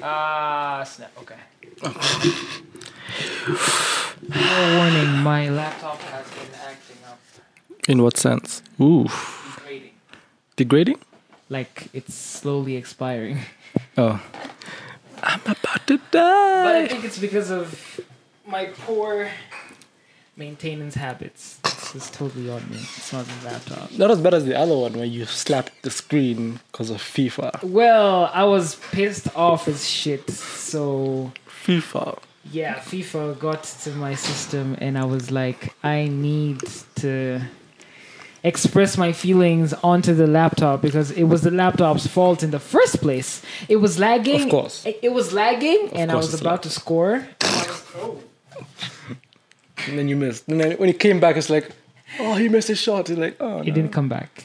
Snap. Okay. Warning, my laptop has been acting up. In what sense? Ooh. Degrading. Degrading? Like, it's slowly expiring. Oh. I'm about to But I die. think it's because of my poor maintenance habits. This is totally on me. It's not the laptop. Not as bad as the other one where you slapped the screen because of FIFA. Well, I was pissed off as shit. So, FIFA. yeah, FIFA got to my system and I was like, I need to express my feelings onto the laptop because it was the laptop's fault in the first place. It was lagging. Of course. It was lagging and I course was it's about to score. And then you missed. And then when he came back, it's like, oh, he missed his shot. He's like, oh, no. It didn't come back.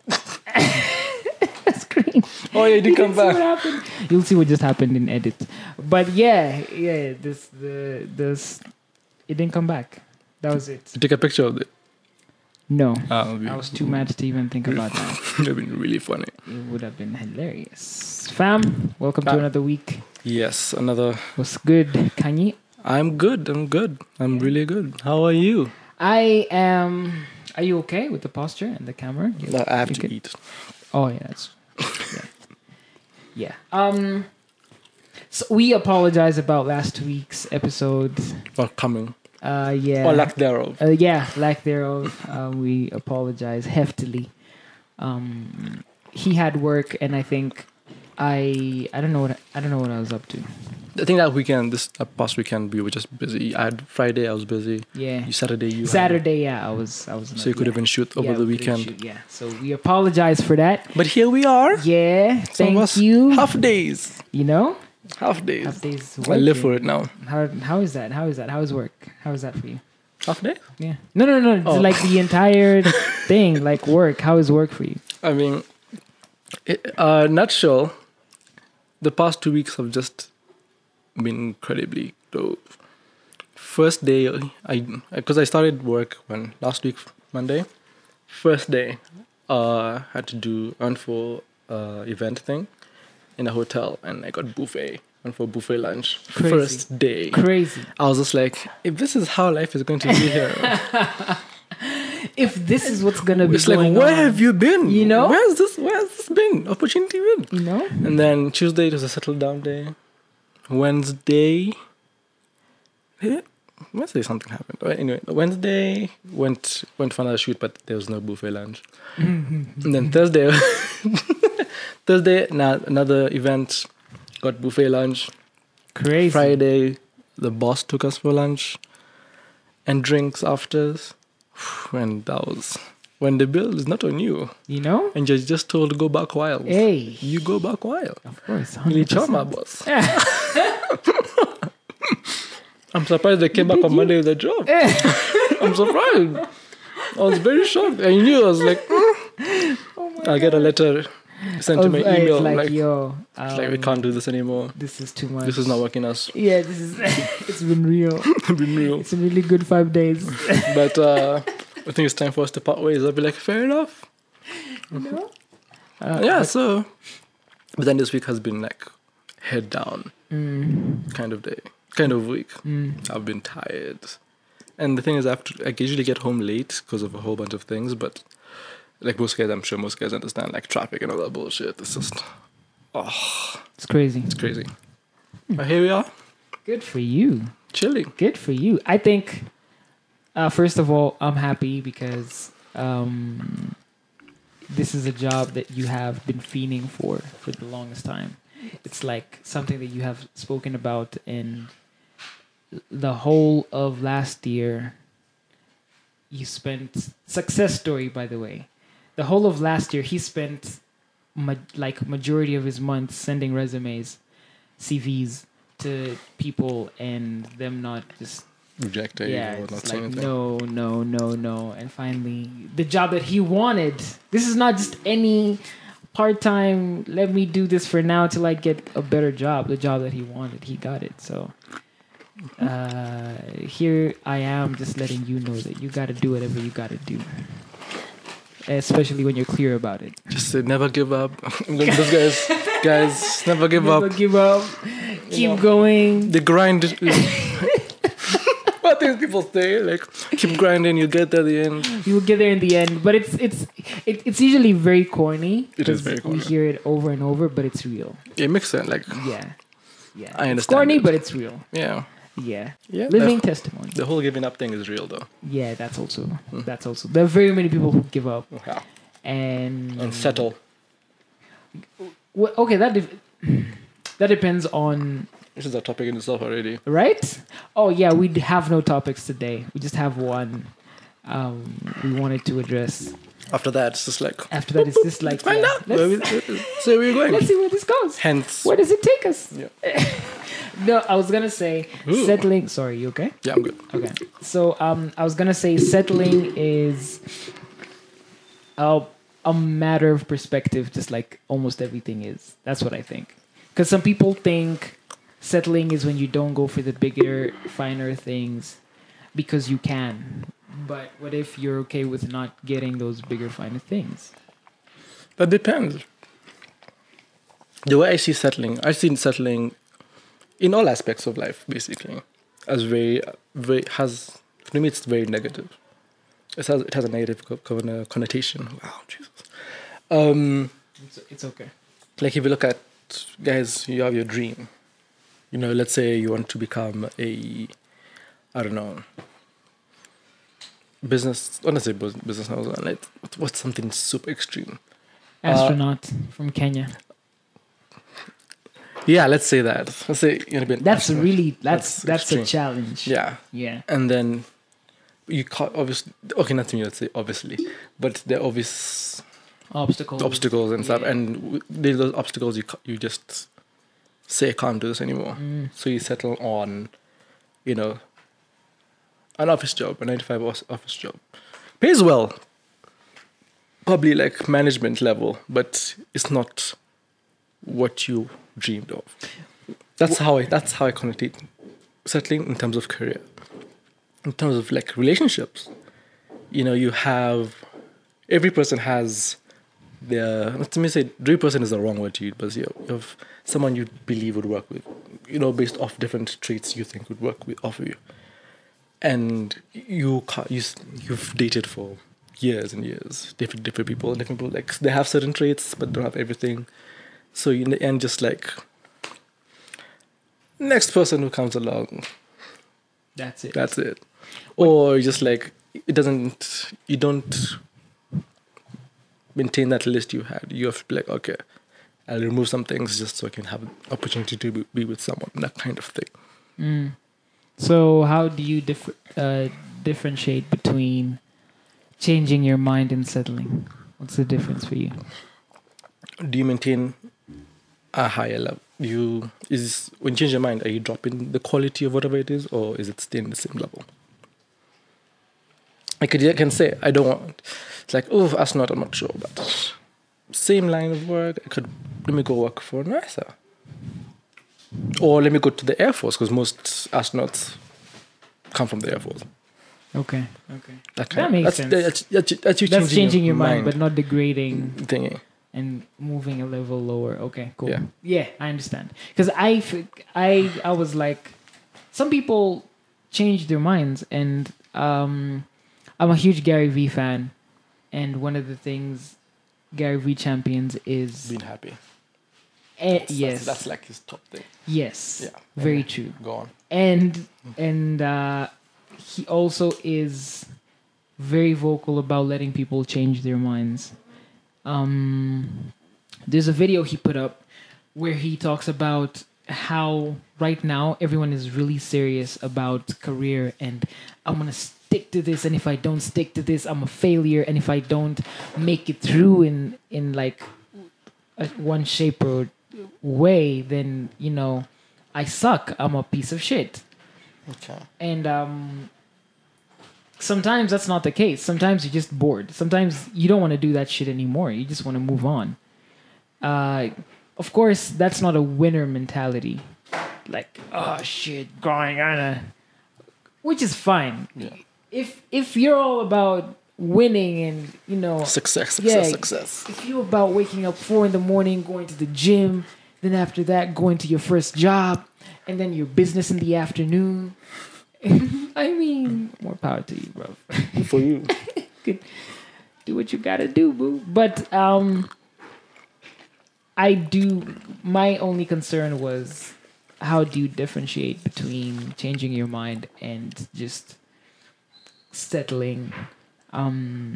Screen. Oh, yeah, he did come See what back. happened? You'll see what just happened in edit. But yeah, this it didn't come back. That was it. Take a picture of it. No. Ah, I was too mad to even think about that. It would have been really funny. It would have been hilarious. Fam, welcome to another week. Yes, another. What's good, Kanye? I'm good. I'm really good. How are you? I am. Are you okay with the posture and the camera? No, I have You to good? eat. Oh yeah, that's yeah. So we apologize about last week's episode. Or coming. Yeah. Or lack thereof. Lack thereof. We apologize heftily. He had work, and I think I don't know what I was up to. I think that weekend, this past weekend, we were just busy. I had Friday, I was busy. Yeah. Saturday, yeah, I was. So you could have been shoot over the weekend. Yeah. So we apologize for that. But here we are. Yeah. Some of Thank us you. Half days. You know. Half days. Half days. I live for it now. How is that? How is work? How is that for you? Half day? Yeah. No. Oh. It's like the entire thing, like work. How is work for you? I mean, nutshell, the past 2 weeks have just been incredibly dope. First day, because I started work last week, Monday. First day, had to do for event thing in a hotel, and I got buffet. Went for buffet lunch. Crazy. First day. Crazy. I was just like, if this is how life is going to be here. If this is what's gonna be It's like, going where on, have you been? You know? Where's this been? Opportunity been? you know? And then Tuesday, it was a settle down day. Wednesday something happened. Anyway, Wednesday went for another shoot, but there was no buffet lunch. And then Thursday, another event, got buffet lunch. Crazy. Friday, the boss took us for lunch and drinks after. And that was when the bill is not on you. You know? And you're just told to go back wild. Hey. You go back wild. Of course. Really 100%. charm, boss. I'm surprised they came back on Monday with a job. I'm surprised. I was very shocked. I knew. I was like, I'll get a letter sent to my email. Like, yo, it's like, we can't do this anymore. this is too much. This is not working us. Yeah, this is. It's been real. Been real. It's a really good 5 days. But I think it's time for us to part ways. I'll be like, fair enough. You know? So. But then this week has been like head down kind of day. Kind of week. I've been tired. And the thing is, I usually get home late because of a whole bunch of things, but like most guys, I'm sure most guys understand, like traffic and all that bullshit. It's just, It's crazy. it's crazy. But here we are, Good for you. chilling. Good for you. I think, first of all, I'm happy because this is a job that you have been fiending for the longest time. It's like something that you have spoken about in the whole of last year. You spent, success story, by the way. The whole of last year, he spent majority of his months sending resumes, CVs to people and them not just Rejected or not it's saying like anything. no. And finally, the job that he wanted. This is not just any part-time, let me do this for now till I get a better job. The job that he wanted, he got it. So here I am just letting you know that you got to do whatever you got to do. Especially when you're clear about it. Just never give up. Those guys, never give Never up. give up. Keep going. The grind is what things people say, like keep grinding, you get to the end. You will get there in the end, but it's usually very corny. It is 'cause very corny. We hear it over and over, but it's real. It makes sense, like Yeah. I It's understand corny, it. but it's real. Yeah. Yeah. Yeah. Living testimony. The whole giving up thing is real though. Yeah, that's also there are very many people who give up Yeah. and Settle. well, okay, that depends on, This is a topic in itself already. right? Oh yeah, we have no topics today. We just have one we wanted to address. After that, it's just like After that, it's just like find yeah, out where so where we're going. let's see where this goes. Hence. Where does it take us? Yeah. No, I was gonna say Ooh. settling. Sorry, you okay? Yeah, I'm good. Okay. So I was gonna say settling is a matter of perspective, just like almost everything is. That's what I think. Because some people think settling is when you don't go for the bigger, finer things because you can. But what if you're okay with not getting those bigger, finer things? That depends. The way I see settling in all aspects of life, basically, as very, for me, it's very negative. It has a negative connotation. Wow, Jesus. It's okay. Like if you look at guys, you have your dream. You know, let's say you want to become I don't know, business. Honestly, business. Like, what's something super extreme? Astronaut from Kenya. Yeah, let's say that. Let's say you're gonna be an That's astronaut. really that's a extreme. challenge. Yeah. Yeah. And then you can't obviously. Okay, not to me. Let's say obviously, but there are obvious obstacles and stuff. Yeah. And those obstacles, you just say I can't do this anymore. So you settle on, you know, an office job, a 9-to-5 office job. Pays well. Probably like management level, but it's not what you dreamed of. That's how I connotate settling in terms of career. In terms of like relationships, you know, every person has let me say, every person is the wrong word to use, but you have someone you believe would work with, you know, based off different traits you think would work with off of you. And you've dated for years and years, different people, like they have certain traits but don't have everything. So in the end, just like next person who comes along, That's it. that's it. Or just like you don't maintain that list you had. You have to be like, okay, I'll remove some things just so I can have opportunity to be with someone, that kind of thing. So how do you differentiate between changing your mind and settling? What's the difference for you? Do you maintain a higher level? When you change your mind, are you dropping the quality of whatever it is, or is it staying the same level? I can say I don't want. It's like, oh, astronaut, I'm not sure, but same line of work. Let me go work for NASA, or let me go to the Air Force, because most astronauts come from the Air Force. Okay. That makes sense. That's changing your mind, but not degrading thingy. and moving a level lower. Okay, cool. Yeah. Yeah, I understand. Because I was like, some people change their minds, and I'm a huge Gary Vee fan, and one of the things Gary Vee champions is Being happy. yes, That's like his top thing. yes, Yeah. very true. Go on. And he also is very vocal about letting people change their minds. There's a video he put up where he talks about how right now everyone is really serious about career, and I'm gonna stick to this, and if I don't stick to this, I'm a failure, and if I don't make it through in like one shape or way, then you know I suck, I'm a piece of shit. Okay. And sometimes that's not the case. Sometimes you're just bored. Sometimes you don't want to do that shit anymore. You just want to move on. Of course, that's not a winner mentality. Like, oh shit, going on which is fine. Yeah. If you're all about winning and success. if you're about waking up 4 a.m, going to the gym, Then after that, going to your first job, and then your business in the afternoon. I mean, more power to you, bro. For you. Do what you gotta do, boo. But my only concern was, how do you differentiate between changing your mind and just settling? How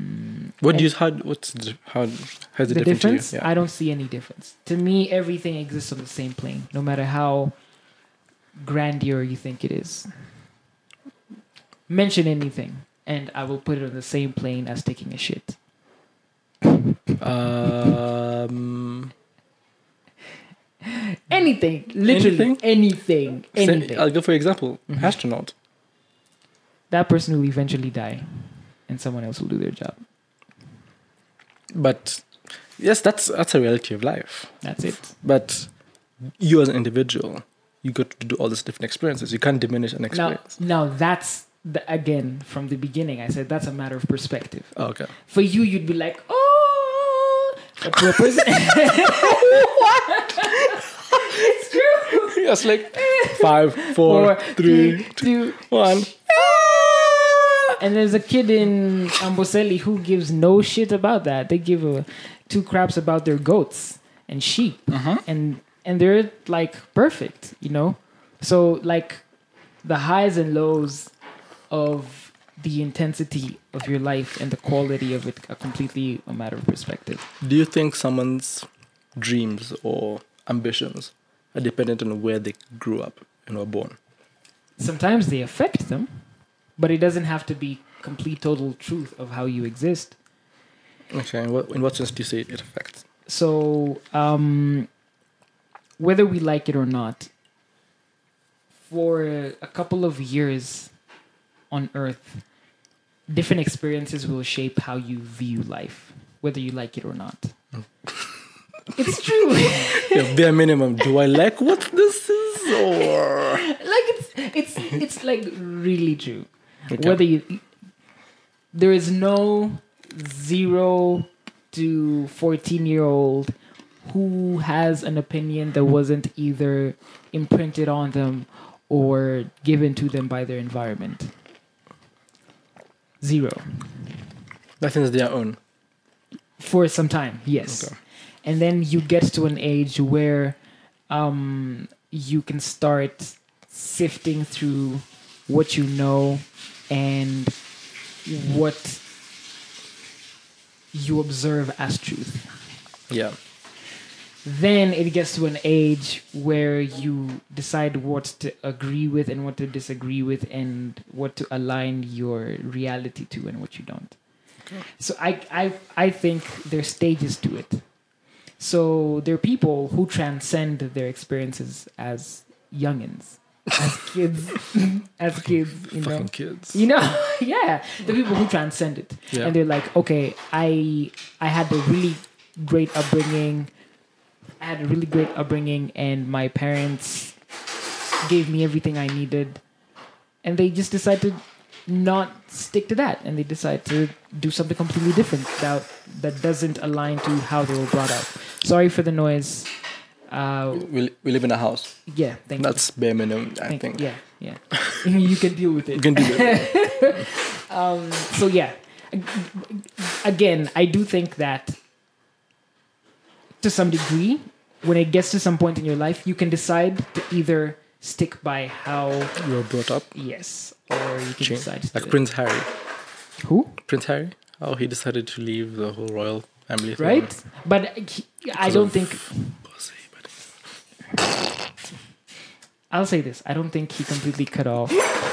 has The it different difference? to you? Yeah. I don't see any difference. To me, everything exists on the same plane, no matter how grandeur you think it is. Mention anything, and I will put it on the same plane as taking a shit. Anything, literally anything. I'll go for example. Mm-hmm. Astronaut. That person will eventually die, and someone else will do their job. But yes, that's a reality of life. That's it. But you as an individual, you got to do all these different experiences. You can't diminish an experience. Now that's again from the beginning. I said that's a matter of perspective. Oh, okay. For you, you'd be like, oh, but to a person, it's true. Yes, like 5, 4, 3, 2, 1. And there's a kid in Amboseli who gives no shit about that. They give two craps about their goats and sheep, and they're like perfect, you know. So like the highs and lows of the intensity of your life and the quality of it are completely a matter of perspective. Do you think someone's dreams or ambitions are dependent on where they grew up and were born? Sometimes they affect them, but it doesn't have to be complete total truth of how you exist. Okay, in what sense do you say it affects? So whether we like it or not, for a couple of years on Earth, different experiences will shape how you view life, whether you like it or not. It's true. Yeah, bare minimum. Do I like what this is, or Like it's like really true. Okay. Whether there is no 0 to 14-year-old who has an opinion that wasn't either imprinted on them or given to them by their environment. 0. nothing's their own? For some time, yes. Okay. And then you get to an age where you can start sifting through what you know and what you observe as truth. Yeah. Then it gets to an age where you decide what to agree with and what to disagree with and what to align your reality to and what you don't. Okay. So I think there's stages to it. So there are people who transcend their experiences as youngins, as kids, you know. Fucking kids. You know, yeah. The people who transcend it. Yeah. And they're like, okay, I had a really great upbringing. And my parents gave me everything I needed. And they just decide to not stick to that. And they decide to do something completely different that doesn't align to how they were brought up. Sorry for the noise. We live in a house. Yeah, thank you. That's bare minimum, I think. Yeah. You can deal with it. You can do that. So yeah, again, I do think that to some degree, when it gets to some point in your life, you can decide to either stick by how You were brought up. yes, or you can decide to Like do it. Prince Harry. Who? Prince Harry? Oh, he decided to leave the whole royal family thing. Right? But I don't think. Pussy, but I'll say this. I don't think he completely cut off.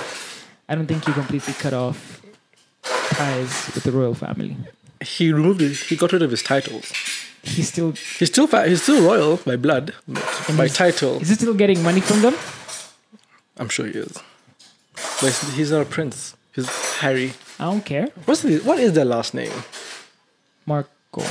Ties with the royal family. he removed it. He got rid of his titles. He's still. He's still royal by blood, but by title, Is he still getting money from them? I'm sure he is. But he's not a prince. He's Harry. I don't care. What is their last name? Marco.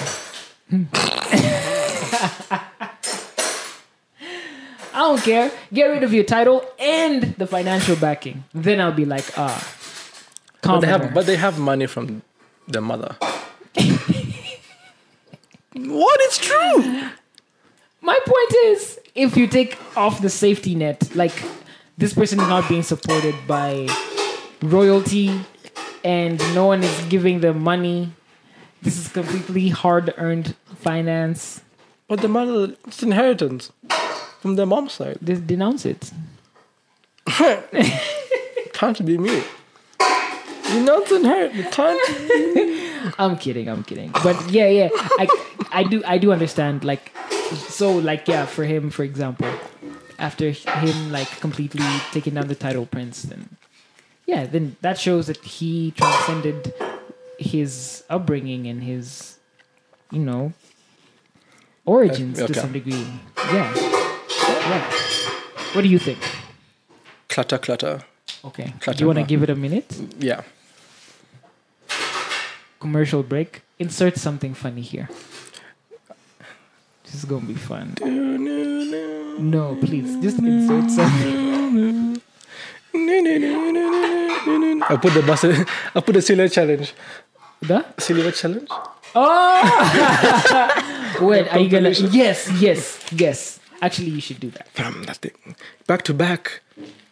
I don't care. Get rid of your title and the financial backing. Then I'll be like, But they have money from their mother. What? It's true. My point is, if you take off the safety net, like this person is not being supported by royalty and no one is giving them money. This is completely hard-earned finance. But the money, it's inheritance from their mom's side. Just denounce it. Can't be me. You're not inheritance. Can't. I'm kidding. But yeah. I do understand. Like, so like yeah, for him, for example, after him like completely taking down the title prince, then that shows that he transcended his upbringing and his, origins to some degree. Yeah. What do you think? Clutter. Okay. Do you want to give it a minute? Yeah. Commercial break. Insert something funny here. This is gonna be fun. No, please, just insert something. I put the silhouette challenge. The Silhouette challenge? oh. Wait, are you gonna? Yes. Actually, you should do that. From nothing. Back to back.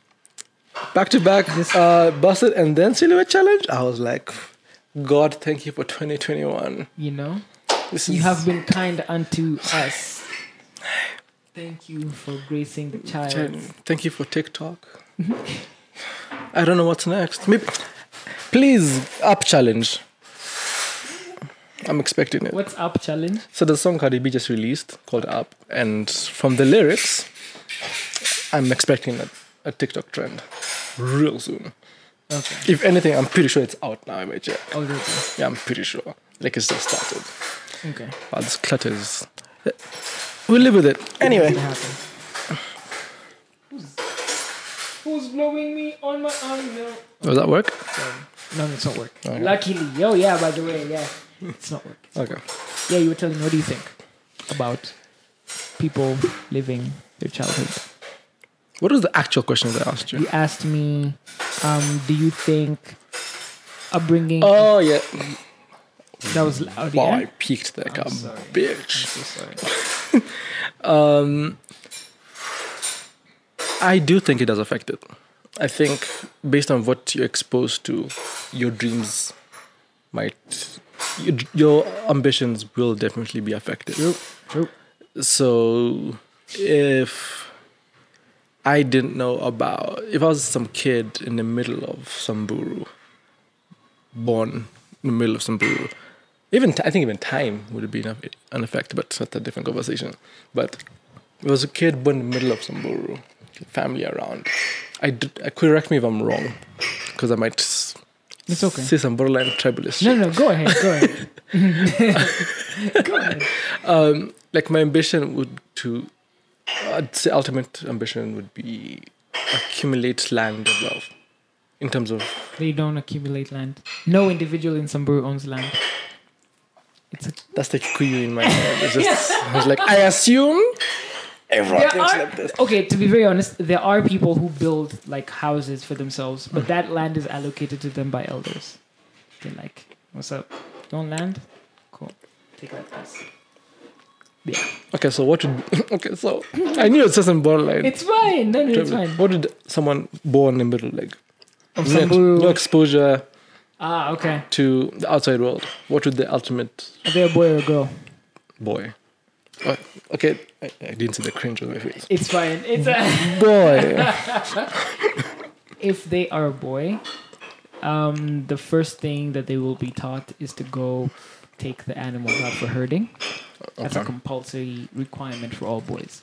Busted and then silhouette challenge. I was like, God, thank you for 2021. You have been kind unto us. Thank you for gracing the child. Thank you for TikTok. I don't know what's next. Maybe, please, up challenge. I'm expecting it. What's up challenge? So the song Cardi B just released called Up, and from the lyrics, I'm expecting a TikTok trend real soon. Okay. If anything, I'm pretty sure it's out now. I might check. Oh, really? Yeah, I'm pretty sure. Like it's just started. Okay. Wow, this clutter is. We'll live with it. Anyway. Who's blowing me on my arm now? Does that work? No, it's not work. Okay. Luckily. By the way, yeah. It's not work. Okay. Yeah, you were telling me, what do you think about people living their childhood? What was the actual question that I asked you? You asked me, do you think upbringing... Oh, yeah. That was loud, Wow, yeah? I peaked like a sorry. bitch. I'm so sorry. I do think it does affect it. I think based on what you're exposed to, your dreams might... Your ambitions will definitely be affected. True. So if I didn't know about... If I was some kid in the middle of Samburu, born in the middle of Samburu, I think even time would have been an effect, but that's a different conversation. But it was a kid born in the middle of Samburu, family around. Correct me if I'm wrong, because I might It's okay. say some borderline tribalist shit. No, go ahead. Go ahead. Like my ambition I'd say ultimate ambition would be accumulate land and wealth. In terms of... They don't accumulate land. No individual in Samburu owns land. That's the Kikuyu in my head. It's just, I was like, I assume everyone thinks like this. Okay, to be very honest, there are people who build like houses for themselves, but that land is allocated to them by elders. They're like, what's up? You want land? Cool. Take that piece. Yeah. Okay, so what would... Okay, so I knew it's just in borderline. It's fine. No, it's fine. What did someone born in the middle, like... Of Samburu. No exposure Okay. to the outside world. What would the ultimate... Are they a boy or a girl? Boy. Oh, okay, I didn't see the cringe on my face. It's fine. It's a... Boy. If they are a boy, the first thing that they will be taught is to go take the animals out for herding. That's a compulsory requirement for all boys.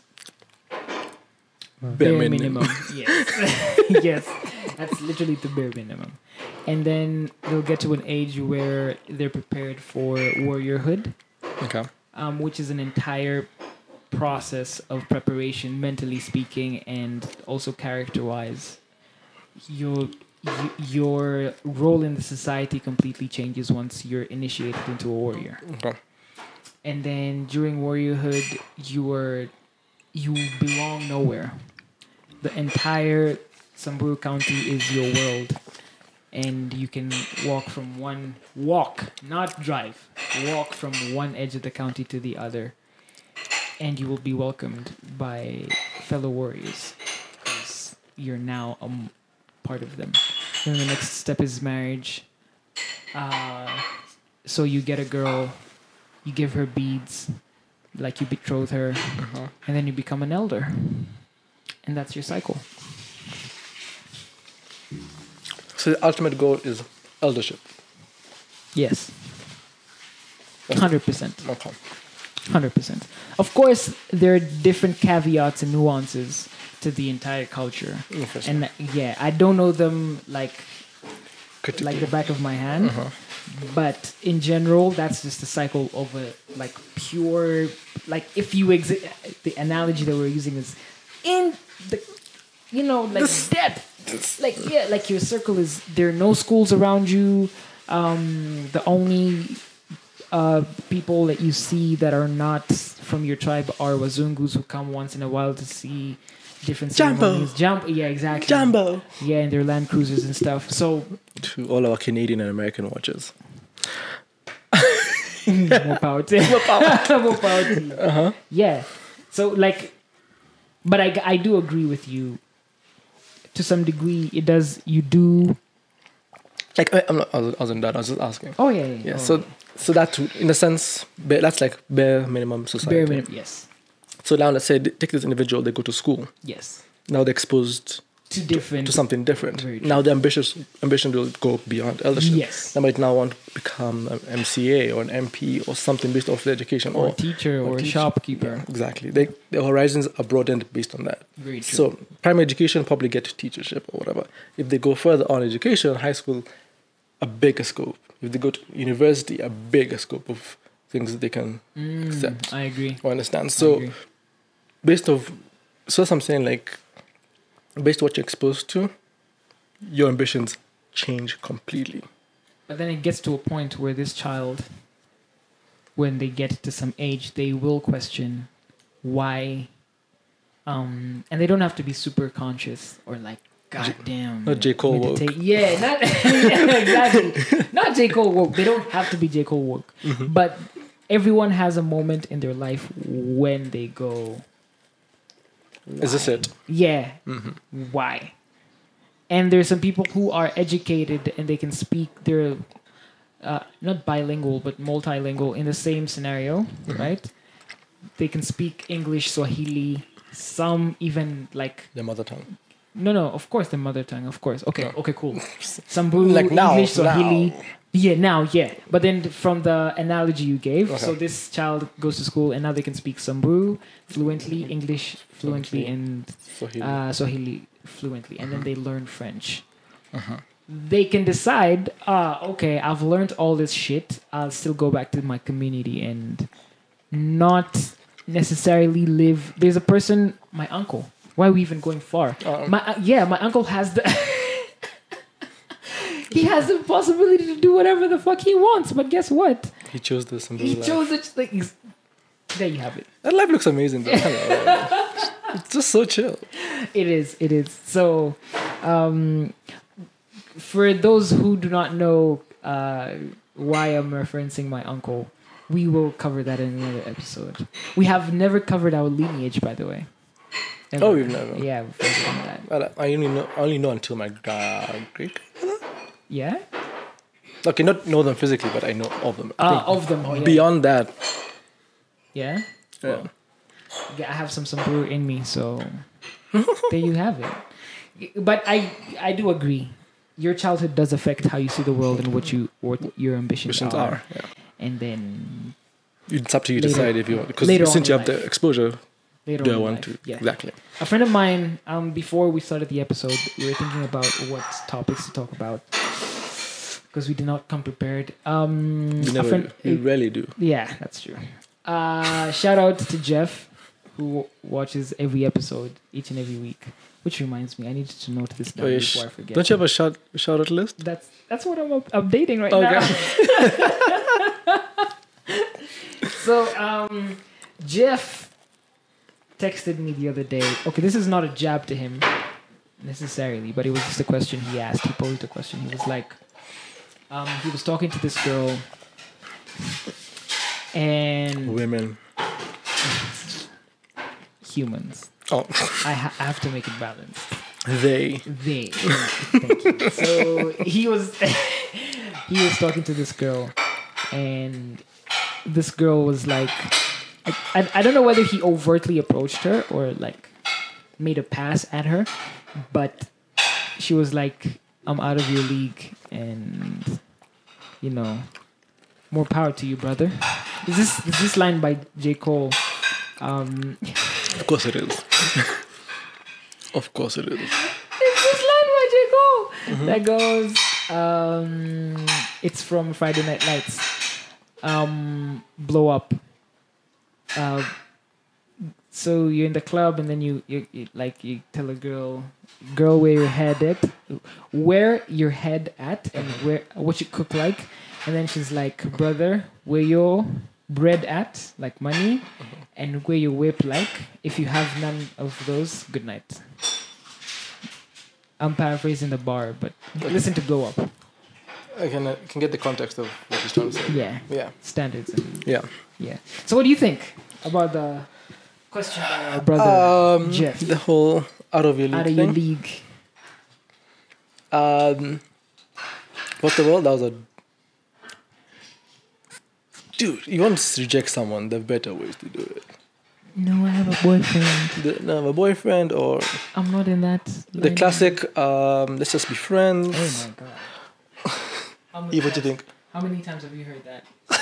Bare minimum. Yes. Yes. That's literally the bare minimum. And then they'll get to an age where they're prepared for warriorhood. Okay. Which is an entire process of preparation, mentally speaking, and also character-wise. Your role in the society completely changes once you're initiated into a warrior. Okay. And then during warriorhood, you belong nowhere. The entire Samburu County is your world. And you can walk, not drive, walk from one edge of the county to the other. and you will be welcomed by fellow warriors because you're now part of them. Then the next step is marriage. So you get a girl, you give her beads, like you betroth her, and then you become an elder, and that's your cycle. So the ultimate goal is eldership. Yes. 100%. Okay. 100%. Of course, there are different caveats and nuances to the entire culture. Interesting. And yeah, I don't know them like Critically. the back of my hand. But in general, that's just the cycle of a like pure, like if you the analogy that we're using is in the, you know, like depth. Like, yeah, like your circle is, there are no schools around you. The only people that you see that are not from your tribe are Wazungus who come once in a while to see different ceremonies. Yeah, exactly. Jumbo. Yeah, and their Land Cruisers and stuff. So To all our Canadian and American watchers. more power to you. More power to you. Yeah. So like, but I do agree with you. To some degree, it does. You do. Like I wasn't that. I was just asking. Oh yeah. Yeah. Oh. So that in a sense, that's like bare minimum society. Bare minimum. Yes. So now let's say take this individual. They go to school. Yes. Now they're exposed To different. to something different. Very true. Now the ambition will go beyond eldership. Yes. They might now want to become an MCA or an MP or something based off their education Or a teacher or a teacher. shopkeeper. Exactly. Their horizons are broadened based on that. Very true. So primary education probably get teachership or whatever. If they go further on education, high school, a bigger scope. If they go to university, a bigger scope of things that they can accept I agree. or understand. I So agree. so as I'm saying, like, based on what you're exposed to, your ambitions change completely. But then it gets to a point where this child, when they get to some age, they will question why. And they don't have to be super conscious or like, God damn. Not J. Cole woke. Yeah, not yeah, exactly. Not J. Cole woke. They don't have to be J. Cole woke. But everyone has a moment in their life when they go, Is this it? yeah, why? And there's some people who are educated and they can speak, they're not bilingual, but multilingual in the same scenario, right? They can speak English, Swahili, some even like, Their mother tongue. no, of course the mother tongue, of course. Okay, No. okay, cool. Samburu, Like now, English, Swahili. now. Yeah, now, yeah. But then from the analogy you gave, Okay. so this child goes to school and now they can speak Samburu fluently, English fluently, and Swahili. Swahili fluently, and then they learn French. They can decide, okay, I've learned all this shit. I'll still go back to my community and not necessarily live. There's a person, my uncle. Why are we even going far? My uncle has the. He has the possibility to do whatever the fuck he wants, but guess what? He chose this. And He chose it. Like, there you have it. That life looks amazing, though. It's just so chill. It is. So, for those who do not know why I'm referencing my uncle, we will cover that in another episode. We have never covered our lineage, by the way. Ever. Oh, we've never. Yeah, we've never done that. Well, I only know until my great. Yeah? Okay, not know them physically, but I know of them. Of them. Oh, yeah. Beyond that, Yeah? yeah. Yeah, I have some Samburu in me, so there you have it. But I do agree. Your childhood does affect how you see the world and what your ambitions are. Yeah. And then It's up to you to Later- decide if you want, because later on since you in have the life. exposure, later do on I in want life, to? yeah. Exactly. A friend of mine, before we started the episode, we were thinking about what topics to talk about because we did not come prepared. You a friend, you rarely do. yeah, that's true. Shout out to Jeff, who watches every episode each and every week. Which reminds me, I need to note this down Oh, yeah, before I forget. Don't you have a shout out list? That's what I'm updating right Okay. now. So, Jeff texted me the other day. Okay, this is not a jab to him necessarily, but it was just a question he asked. He posed a question. He was like, he was talking to this girl, and Women. humans. Oh, I have to make it balanced. they. They. Thank you. So he was talking to this girl, and this girl was like, I don't know whether he overtly approached her or like made a pass at her, but she was like, I'm out of your league, and you know, more power to you, brother. Is this line by J. Cole? Of course it is. Of course it is. It's this line by J. Cole that goes, it's from Friday Night Lights. Blow up. So you're in the club, and then you tell a girl where your head at, and what you cook like, and then she's like, brother, where your bread at, like money, and where your whip like. If you have none of those, good night. I'm paraphrasing the bar, but listen to Blow Up. I can get the context of what he's trying to say. Yeah. Yeah. Standards. And, Yeah. yeah. So what do you think about the question by our brother Jeff? The whole out of your league Out of thing. your league. First of all, that was a dude. You want to reject someone, there are better ways to do it. No, I have a boyfriend. Have a boyfriend, or I'm not in that. the line. classic. Let's just be friends. Oh my god. Eve, what do you think? How many times have you heard that?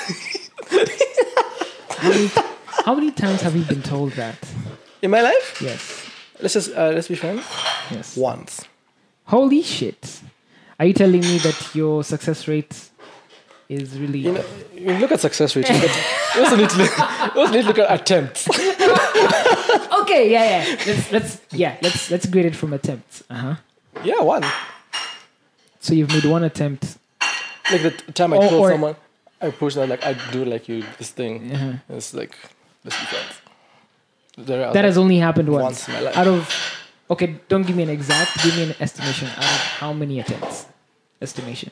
how many times have you been told that? In my life, Yes. let's be friends. Yes. Once. Holy shit. Are you telling me that your success rate is really... You know, you look at success rate, but you also need to look at attempts. Okay, yeah. Let's grade it from attempts. Uh-huh. Yeah, one. So you've made one attempt. Like the time I Or- told or- someone, I pushed that, like, I do like you, this thing. Uh-huh. It's like, let's be friends. That has only happened once. Once in my life. Out of... Okay, don't give me an exact. Give me an estimation. Out of how many attempts? Estimation.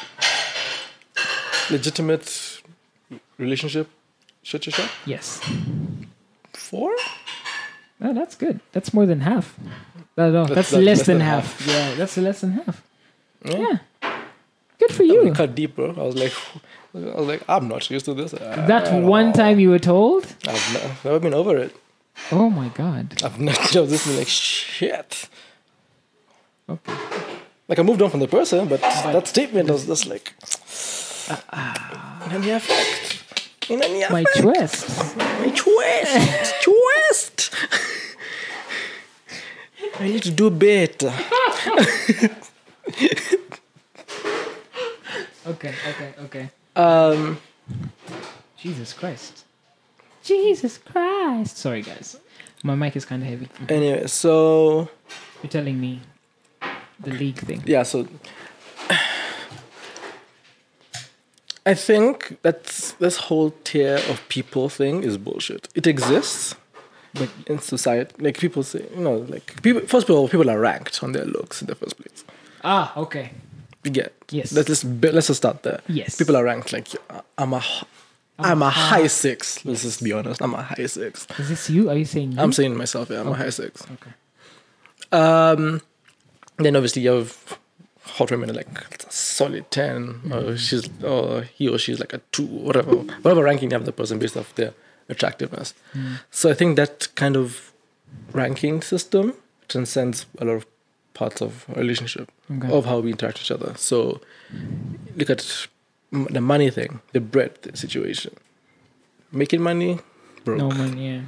Legitimate relationship, shut. Yes. 4? Oh, that's good. That's more than half. No, that's less than half. Yeah, that's less than half. Yeah. Good for you. We cut deep, bro. I was like, I'm not used to this. That one time you were told? I've never been over it. Oh my god. I've just been like, shit. Okay. Like, I moved on from the person, but that statement was just like, in any effect. My twist. My twist. I need to do better. Okay. Jesus Christ. Sorry, guys. My mic is kind of heavy. Anyway, so You're telling me the league thing. yeah, so I think that this whole tier of people thing is bullshit. It exists, but in society, like people say, like people. First of all, people are ranked on their looks in the first place. Ah, okay. You get? Yes. Let's just start there. Yes. People are ranked like I'm a high 6. Let's just be honest. I'm a high 6. Is this you? Are you saying you? I'm saying myself. Yeah, I'm a high 6. Okay. Then obviously you have hot women like a solid 10, or he or she's like a 2, whatever ranking you have the person based off their attractiveness. So I think that kind of ranking system transcends a lot of parts of a relationship, of how we interact with each other. So look at the money thing, the bread situation. Making money, broke. No money, yeah.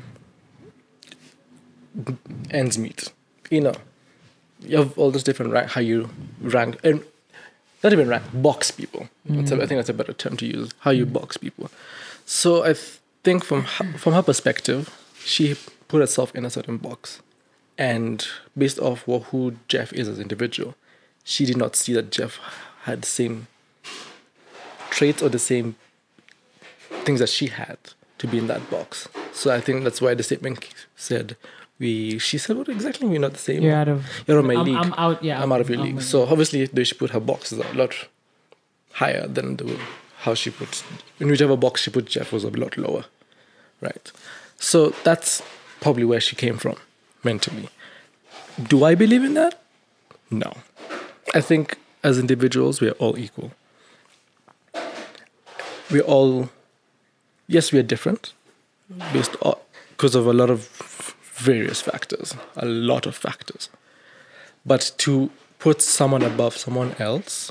Ends meet. You have all those different how you rank, and not even rank, box people. I think that's a better term to use. How you box people. So I think from her perspective, she put herself in a certain box, and based off who Jeff is as an individual, she did not see that Jeff had the same traits or the same things that she had to be in that box. So I think that's why the statement said. She said, what exactly? We're not the same. You're out of my league. I'm out, yeah. I'm out of your league. So obviously, she put her boxes a lot higher than how she put... In whichever box she put Jeff was a lot lower. Right. So that's probably where she came from mentally. Do I believe in that? No. I think as individuals, we are all equal. We're all, yes, we are different because of a lot of various factors, a lot of factors. But to put someone above someone else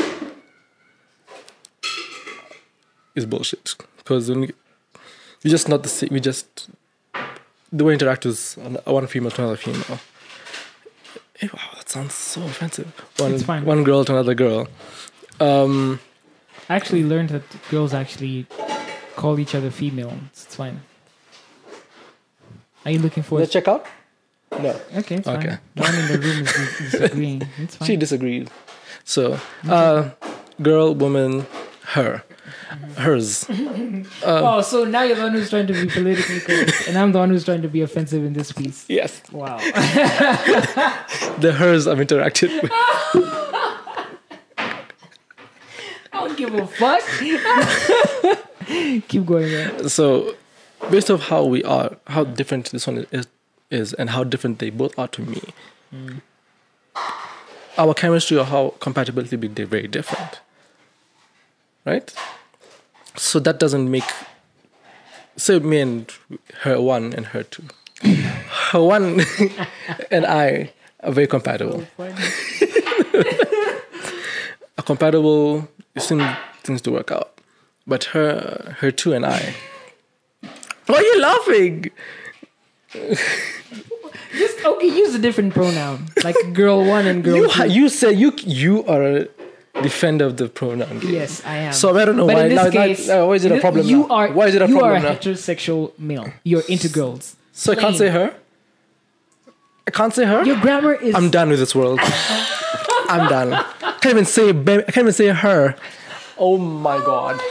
is bullshit. Because we're just not the same. The way we interact is one female to another female. Wow, that sounds so offensive. It's fine. One girl to another girl. I actually learned that girls actually call each other female. It's fine. Are you looking for? Let's check out. No. Okay, it's Okay. fine. One in the room is disagreeing. It's fine. She disagreed. So, girl, woman, her, hers. Oh, so now you're the one who's trying to be politically correct, and I'm the one who's trying to be offensive in this piece. Yes. Wow. The hers I've interacted with. I don't give a fuck. Keep going, man. So, based off how we are, how different this one is, and how different they both are to me, our chemistry or how compatibility be very different, right? So that doesn't make, say me and her one and her two. Her one and I are very compatible. Are compatible, you seem things to work out. But her two and I. Why are you laughing? Just okay. Use a different pronoun, like girl one and girl two. You said you are a defender of the pronoun game. Yes, I am. So I don't know But why. in this case, why is it a problem you now? are. Why is it a you problem are a now? heterosexual male. You're into girls. So I can't say her. I can't say her. Your grammar is. I'm done with this world. I'm done. I can't even say her. Oh my god.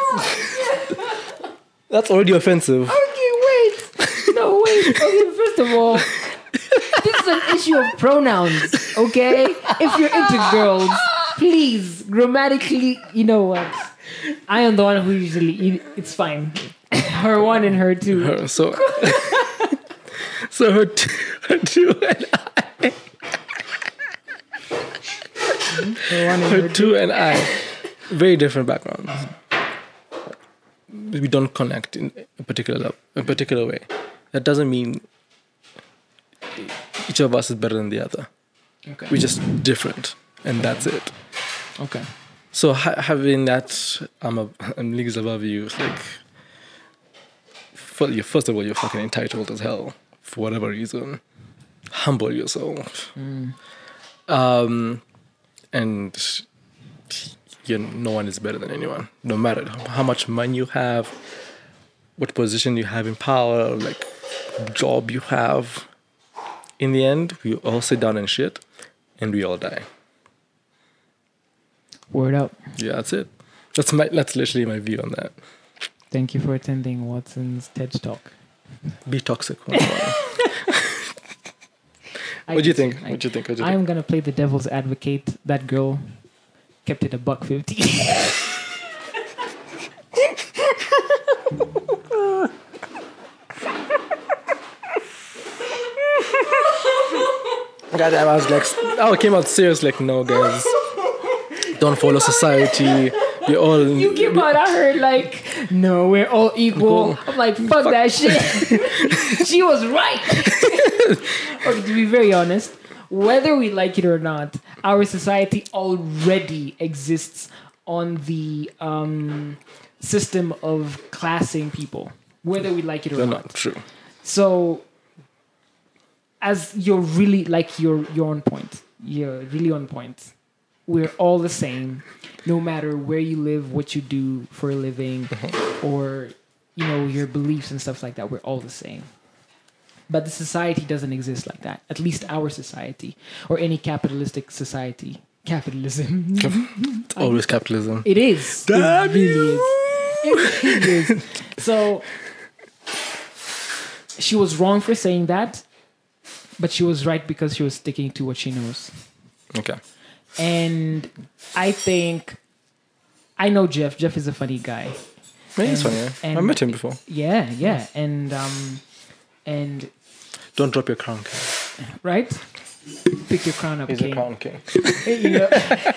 That's already offensive. Okay, wait. No, wait. Okay, first of all, this is an issue of pronouns, okay? If you're into girls, please, grammatically, you know what? I am the one who usually, it's fine. Her one and her two. So her two and I. Her two and I. Very different backgrounds. We don't connect in a particular way. That doesn't mean each of us is better than the other. Okay. We're just different, and that's it. Okay. So having that, I'm leagues above you. It's like, first of all, you're fucking entitled as hell for whatever reason. Humble yourself, and no one is better than anyone. No matter how much money you have, what position you have in power, like job you have. In the end, we all sit down and shit, and we all die. Word up. Yeah, that's it. That's literally my view on that. Thank you for attending Watson's TED Talk. Be toxic. What do you think? What do you think? I'm gonna play the devil's advocate. That girl kept it $1.50. Goddamn, I was like, I came out serious, like, no, guys, don't follow society. We're all. You came out, I heard, like, no, we're all equal. I'm like, fuck that shit. She was right. Okay, to be very honest, whether we like it or not, our society already exists on the system of classing people, whether we like it or not. True. So, as you're really, like, you're on point. You're really on point. We're all the same, no matter where you live, what you do for a living, or, you know, your beliefs and stuff like that. We're all the same. But the society doesn't exist like that. At least our society, or any capitalistic society. Capitalism. It's always capitalism. It is. Damn it really is. It really is. So, she was wrong for saying that, but she was right because she was sticking to what she knows. Okay. And I think, I know Jeff. Jeff is a funny guy. Maybe he's funny. Yeah. I met him before. Yeah. And And Don't drop your crown, king. right, pick your crown up, He's king. a crown king. You know,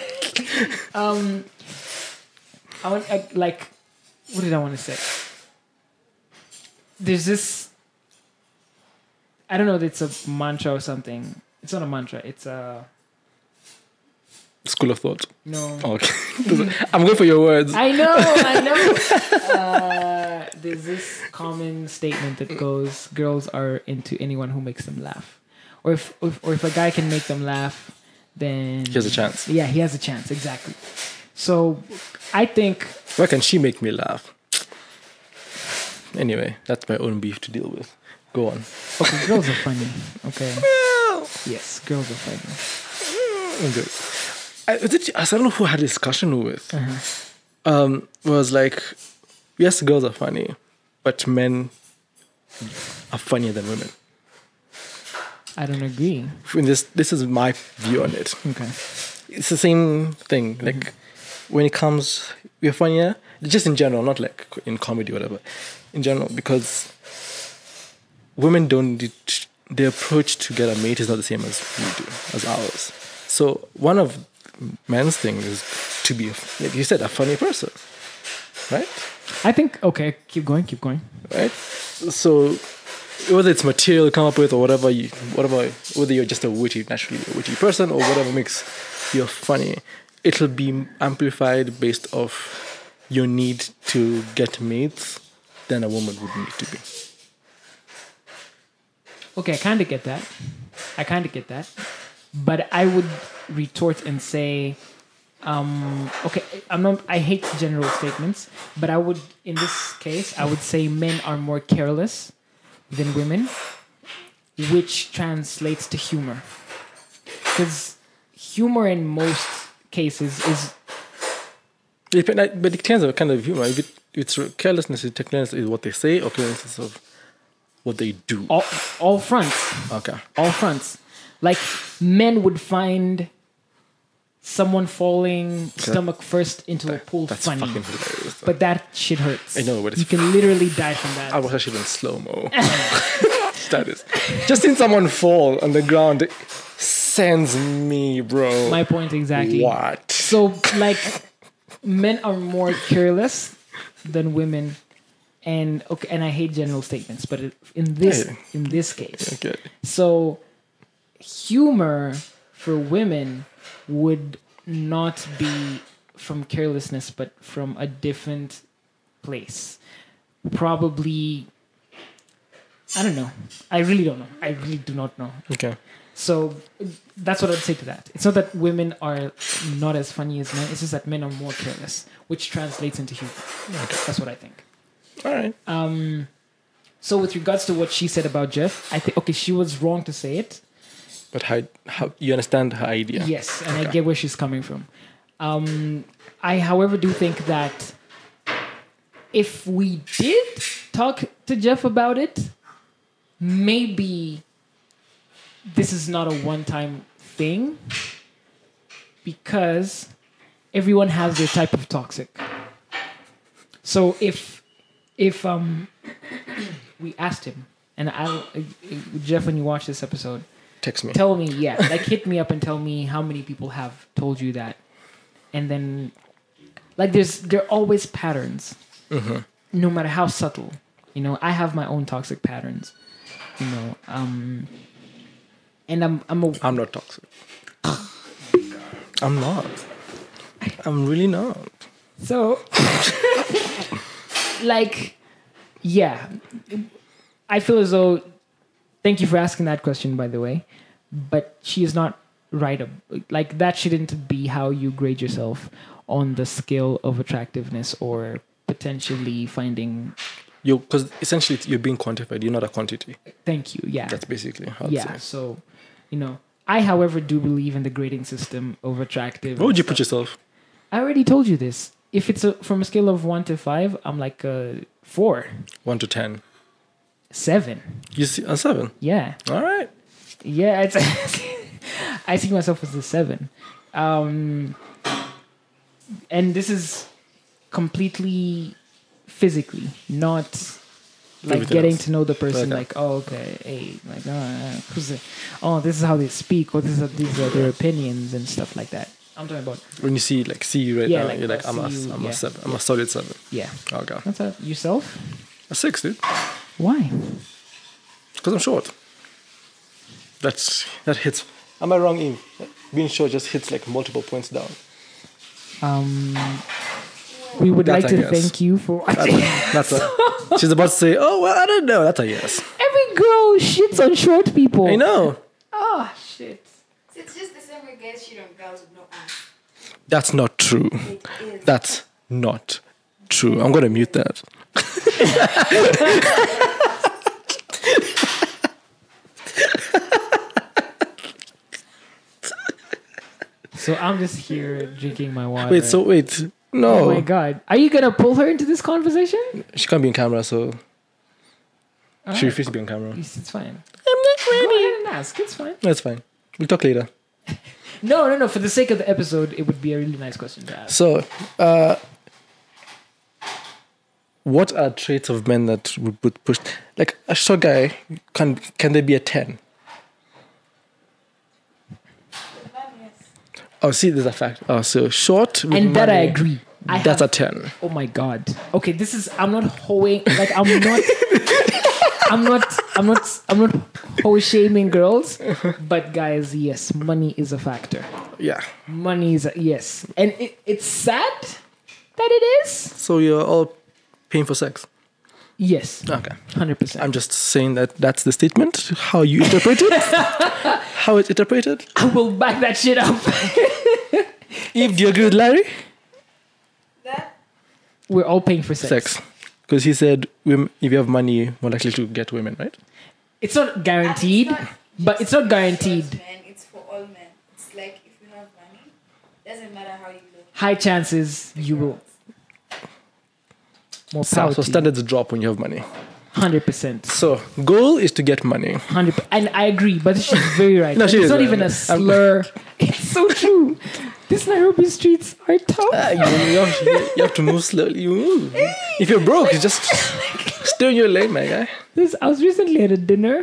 like, what did I want to say? There's this. I don't know if it's a mantra or something. It's not a mantra. It's a School of thought. no. Oh, okay. I'm going for your words. I know. There's this common statement that goes, "Girls are into anyone who makes them laugh," or if a guy can make them laugh, then He has a chance. Yeah, he has a chance. Exactly. So, I think. Why can she make me laugh? Anyway, that's my own beef to deal with. Go on. Okay, girls are funny. Okay. Yes, girls are funny. Okay. I don't know who I had a discussion with. Was like, yes, girls are funny, but men are funnier than women. I don't agree. In this is my view on it. Okay. It's the same thing. Like when it comes, we're funnier, just in general, not like in comedy or whatever. In general, because women their approach to get a mate is not the same as we do, as ours. So one of men's things is to be, like you said, a funny person, right? I think, okay, keep going. Right? So whether it's material you come up with or whether you're just naturally a witty person or whatever makes you funny, it'll be amplified based off your need to get mates than a woman would need to be. Okay, I kind of get that. But I would retort and say, okay, I hate general statements, but in this case, I would say men are more careless than women, which translates to humor. Because humor in most cases is... But it depends on kind of humor. If it's carelessness, carelessness is what they say, or carelessness of what they do. All fronts. Okay. All fronts. Like, men would find someone falling stomach first into a pool That's funny. fucking hilarious. But that shit hurts. I know, but you can literally die from that. I was actually in slow-mo. That is. Just seeing someone fall on the ground sends me, bro. My point exactly. What? So, like, men are more careless than women. And I hate general statements, but in this case. Okay. So, humor for women would not be from carelessness, but from a different place. Probably, I don't know. I really don't know. I really do not know. Okay. So that's what I'd say to that. It's not that women are not as funny as men. It's just that men are more careless, which translates into humor. Okay. That's what I think. All right. So with regards to what she said about Jeff, I think, okay, she was wrong to say it. But how you understand her idea? Yes, and I get where she's coming from. I, however, do think that if we did talk to Jeff about it, maybe this is not a one-time thing because everyone has their type of toxic. So if we asked him, and Jeff, when you watch this episode, text me. Tell me, like hit me up and tell me how many people have told you that. And then, like, there are always patterns, no matter how subtle. You know, I have my own toxic patterns. You know, and I'm not toxic. I'm not. I'm really not. So, like, yeah, I feel as though. Thank you for asking that question, by the way. But she is not right. Like, that shouldn't be how you grade yourself on the scale of attractiveness or potentially finding... Because essentially you're being quantified. You're not a quantity. Thank you, yeah. That's basically how it's saying. So, you know, I, however, do believe in the grading system of attractive... Where would you put yourself? I already told you this. If it's from a scale of 1 to 5, I'm like 4. 1 to 10. 7. You see a 7? Yeah. All right. Yeah, I see myself as a 7. And this is completely physically, not Like Everything getting else. to know the person, Okay. like, oh, okay, hey, like, this is how they speak, or these are their opinions and stuff like that. I'm talking about, When you see you right Yeah, now, like, you're like, I'll I'm a, see you, I'm yeah, a 7. I'm yeah. a solid 7. yeah. Okay. That's yourself? A 6, dude. Why? Because I'm short. That hits. Am I wrong, Eve? Being short just hits like multiple points down. We would That's like a to yes. thank you for watching. That's a. She's about to say, oh, well, I don't know. That's a yes. Every girl shits on short people. I know. Oh, shit. It's just the same way guys shit on girls with no ass. That's not true. It is. That's not true. I'm going to mute that. So I'm just here drinking my water. Wait. No. Oh my god. Are you gonna pull her into this conversation? She can't be on camera, so she Alright. refuses to be on camera. It's fine. I'm not Go ahead and ask. It's fine. That's fine. We'll talk later. No. For the sake of the episode, it would be a really nice question to ask. So, what are traits of men that would push? Like a short guy, can they be a 10? Oh, see, there's a fact. Oh, so short. with And that I money, agree. That's a 10. Oh my god. Okay, I'm not hoeing. Like I'm not hoe shaming girls, but guys, yes, money is a factor. Yeah. Money is yes, and it's sad that it is. So you're all paying for sex. Yes, Okay. 100%. I'm just saying that's the statement. How you interpret it. How it's interpreted. I will back that shit up. Eve, do you agree with Larry? That We're all paying for sex. Because he said, if you have money, you're more likely to get women, right? It's not guaranteed, but it's not guaranteed. Man, it's for all men. It's like if you have money, doesn't matter how you look. High chances you will. More power So to you. standards drop when you have money. 100%. So goal is to get money. 100%. And I agree, but she's very right. No, Like, she it's is not right. even a I'm- slur. It's so true. These Nairobi streets are tough. You have to move slowly. You move. If you're broke, you just stay in your lane, my guy. I was recently at a dinner,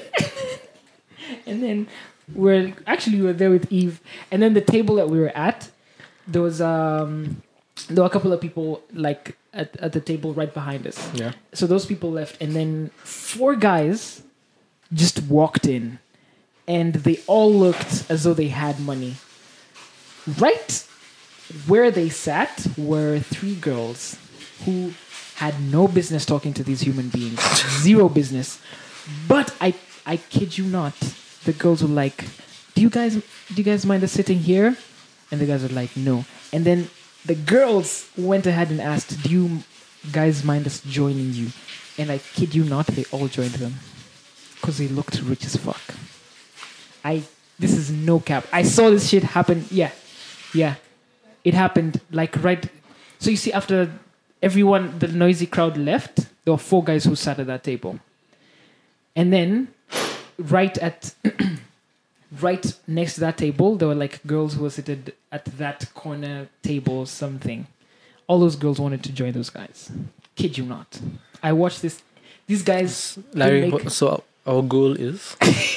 and then we were there with Eve, and then the table that we were at, there were a couple of people like at the table right behind us. Yeah. So those people left, and then 4 guys just walked in, and they all looked as though they had money. Right where they sat were 3 girls who had no business talking to these human beings, 0 business. But I kid you not, the girls were like, "Do you guys mind us sitting here?" And the guys were like, "No." And then the girls went ahead and asked, "Do you guys mind us joining you?" And I kid you not, they all joined them because they looked rich as fuck. This is no cap. I saw this shit happen. Yeah, it happened like right. So you see, after everyone, the noisy crowd left, there were 4 guys who sat at that table, and then right next to that table, there were like girls who were seated at that corner table or something. All those girls wanted to join those guys. Kid you not. I watched this. These guys. Larry, they make- so our goal is...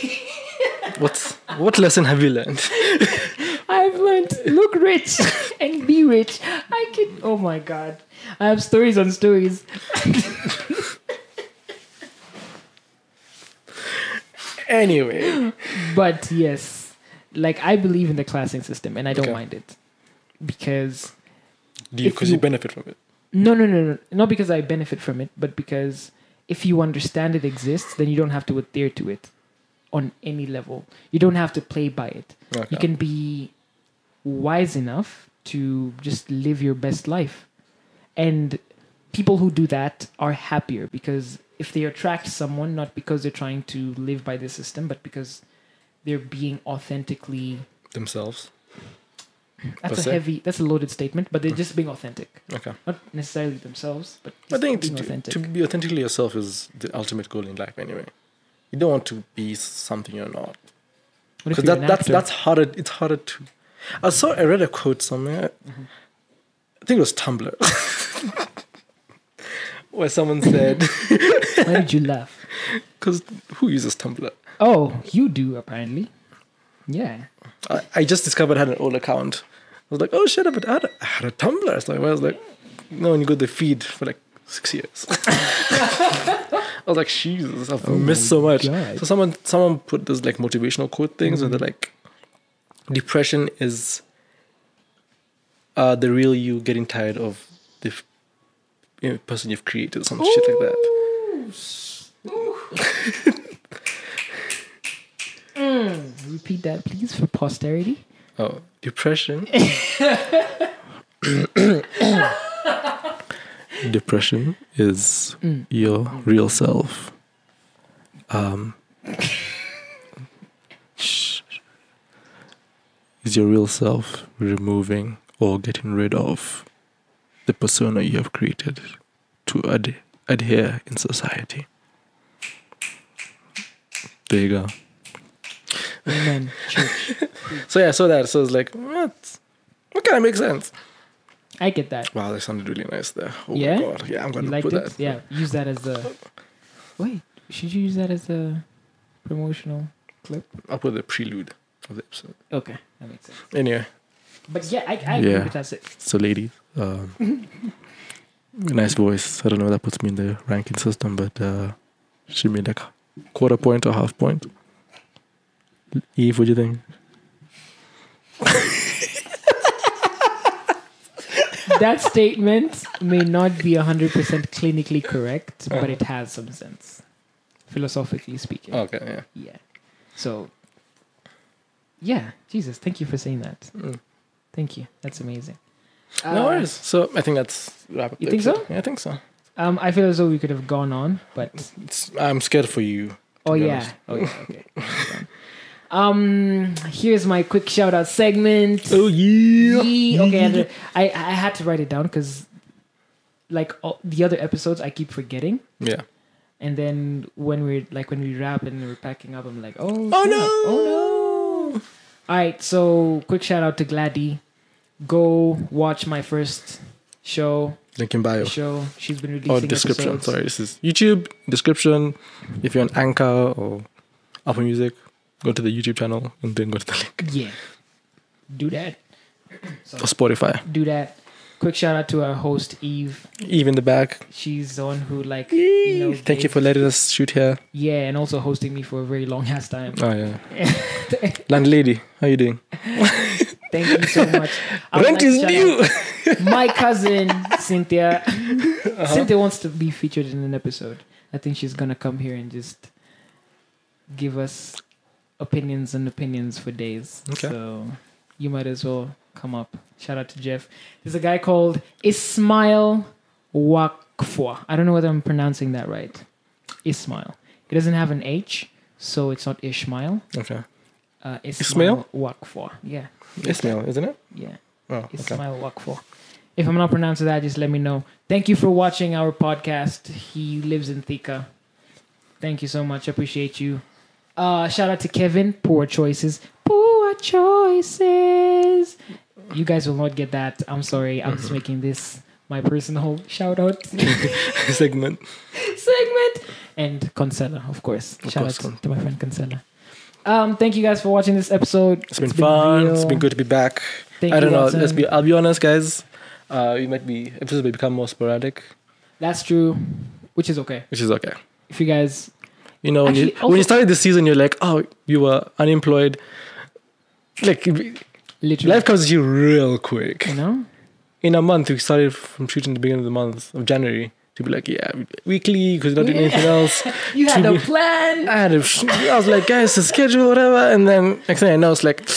What lesson have you learned? I've learned look rich and be rich. Oh my god. I have stories on stories. Anyway. But yes, like I believe in the classing system and I don't Okay. mind it. Because Because you benefit from it. no. Not because I benefit from it, but because if you understand it exists, then you don't have to adhere to it on any level. You don't have to play by it. Okay. You can be wise enough to just live your best life. And people who do that are happier because if they attract someone, not because they're trying to live by the system, but because they're being authentically. Themselves. That's a loaded statement, but they're just being authentic. Okay. Not necessarily themselves, but I just think being authentic. to be authentically yourself is the ultimate goal in life anyway. You don't want to be something you're not. What if Because you're an actor? that's harder. It's harder to. I read a quote somewhere. I think it was Tumblr. where someone said, Why did you laugh? because who uses Tumblr? Oh, you do apparently. Yeah. I just discovered I had an old account. I was like, oh shit, but I had a Tumblr. I was like, no, and you got the feed for like 6 years. I was like, Jesus, I've missed so much. God. So someone put this like motivational quote things where they're like, depression is the real you getting tired of the person you've created, some shit like that. Repeat that, please, for posterity. Oh, depression. Depression is your real self. Is your real self removing or getting rid of the persona you have created to adhere in society. There you go. Amen. Church. So yeah, so it's like, what kind of makes sense? I get that. Wow, that sounded really nice there. Oh Yeah? my god. Yeah, I'm You gonna liked put it? that. Yeah. Use that as a. Wait, should you use that as a promotional clip? I'll put the prelude of the episode. Okay, that makes sense. Anyway, But yeah, I agree Yeah. with that. so ladies, nice voice. I don't know if that puts me in the ranking system, but she made like quarter point or half point. Eve, what do you think? That statement may not be 100% clinically correct, but it has some sense, philosophically speaking. Okay, yeah. Yeah. So, yeah, Jesus, thank you for saying that. Thank you. That's amazing. No worries. So I think that's wrap up. You the think so? episode. Yeah, I think so. I feel as though we could have gone on, but I'm scared for you. oh be yeah, honest. oh yeah, okay. Here's my quick shout out segment. Oh yeah. Okay, I had to write it down because, like all the other episodes, I keep forgetting. Yeah. And then when we wrap and we're packing up, I'm like, oh Oh crap. no. Oh no! All right, so quick shout out to Gladdy. Go watch my first show. Link in bio. She's been releasing Or description. episodes. Sorry, this is YouTube description. If you're on Anchor or Apple Music, go to the YouTube channel and then go to the link. Yeah, do that. Or Spotify. Do that. Quick shout out to our host Eve. Eve in the back. She's the one who Thank you gave- for letting us shoot here. Yeah, and also hosting me for a very long ass time. Oh yeah. Landlady, how you doing? Thank you so much. I would Rent like is to shout due. out my cousin Cynthia. Cynthia wants to be featured in an episode. I think she's gonna come here and just give us opinions and opinions for days. Okay. So you might as well come up. Shout out to Jeff. There's a guy called Ismail Wakfwa. I don't know whether I'm pronouncing that right. Ismail. It doesn't have an H, so it's not Ishmael. Okay. Ismail Wakfwa. Yeah. Ismail, isn't it? Yeah. Oh, okay. Ismail Wakfwa. If I'm not pronouncing that, just let me know. Thank you for watching our podcast. He lives in Thika. Thank you so much. I appreciate you. Shout out to Kevin. Poor choices. Poor choices. You guys will not get that. I'm sorry. I'm just making this my personal shout out Segment. And Concella, of course. Of Shout course, out to my friend Concella. Thank you guys for watching this episode. It's been fun. real. It's been good to be back. Thank I you, don't know. Watson. I'll be honest, guys. Episodes may become more sporadic, That's true, which is okay. which is okay. If you guys, You know, Actually, when also- you started the season, you're like, oh, you were unemployed. Like, literally, life comes to you real quick. you know, In a month, we started from shooting the beginning of the month of January to be like, yeah, weekly because you're not doing anything else. you had To a be- plan. I was like, guys, the schedule, whatever. And then next thing I know, it's like,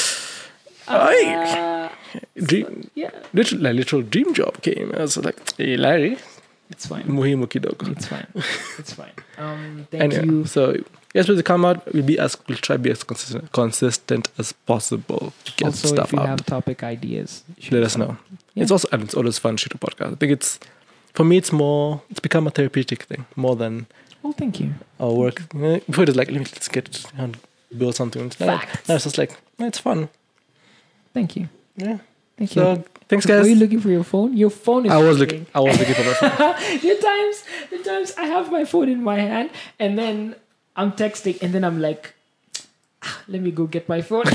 dream, Yeah, literal dream job came. I was like, hey, Larry, it's fine. muhimu kidogo. It's fine. It's fine. Thank Anyway, you. so yes, to come out, we'll try to be as consistent as possible to get Also, stuff if you out. have topic ideas, Let us know. Yeah. It's always fun to shoot a podcast. I think for me it's become a therapeutic thing more than Well, thank you. our work. Before it was like, let's get and build something. Now Facts. it's just like, it's fun. Thank you. Yeah. Thank you. So thanks, Were guys. you looking for your phone? Your phone is. I was ringing. looking for my phone. The times I have my phone in my hand and then I'm texting and then I'm like, let me go get my phone.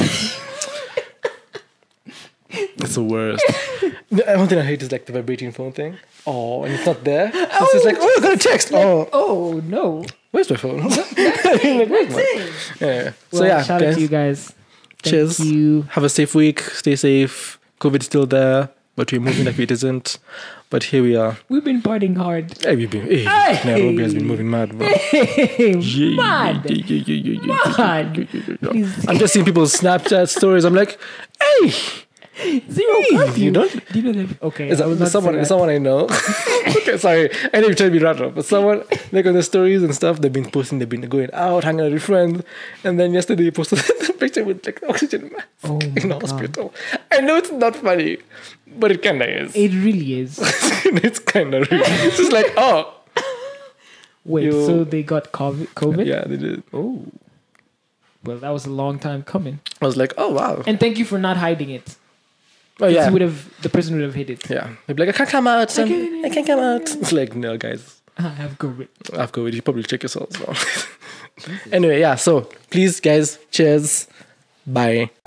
It's the worst. One thing I hate is like the vibrating phone thing. Oh, and it's not there. So it's just like, oh, I got a text. Oh, Oh no! where's my phone? Like, where's my? Yeah. So Well, yeah, shout out guys. to you guys. Thank Cheers. you. Have a safe week. Stay safe. COVID's still there, but we're moving like it isn't. But here we are. We've been partying hard. Hey, Hey. Nairobi has been moving mad, bro. Hey, Yeah, mad. Mad. Please. I'm just seeing people's Snapchat stories. I'm like, hey, Zero curfew. you don't. Do you know that? Okay. Is I was that not someone? saying Is that. someone I know? Okay, sorry. I know you're trying to be random, but someone like on the stories and stuff. They've been posting. They've been going out, hanging out with friends, and then yesterday they posted the picture with like oxygen mask Oh in my the God. hospital. I know it's not funny, but it kinda is. It really is. It's kinda real. It's just like, oh, Wait, You- so they got COVID? yeah, they did. Oh. Well, that was a long time coming. I was like, oh wow. And thank you for not hiding it. Oh yeah, The person would have hid it. yeah. They'd be like, I can't come out. Son. I can't come out. It's like, no, guys. I have COVID. I've COVID. You probably check yourselves now. Anyway, yeah. So please, guys, cheers. Bye.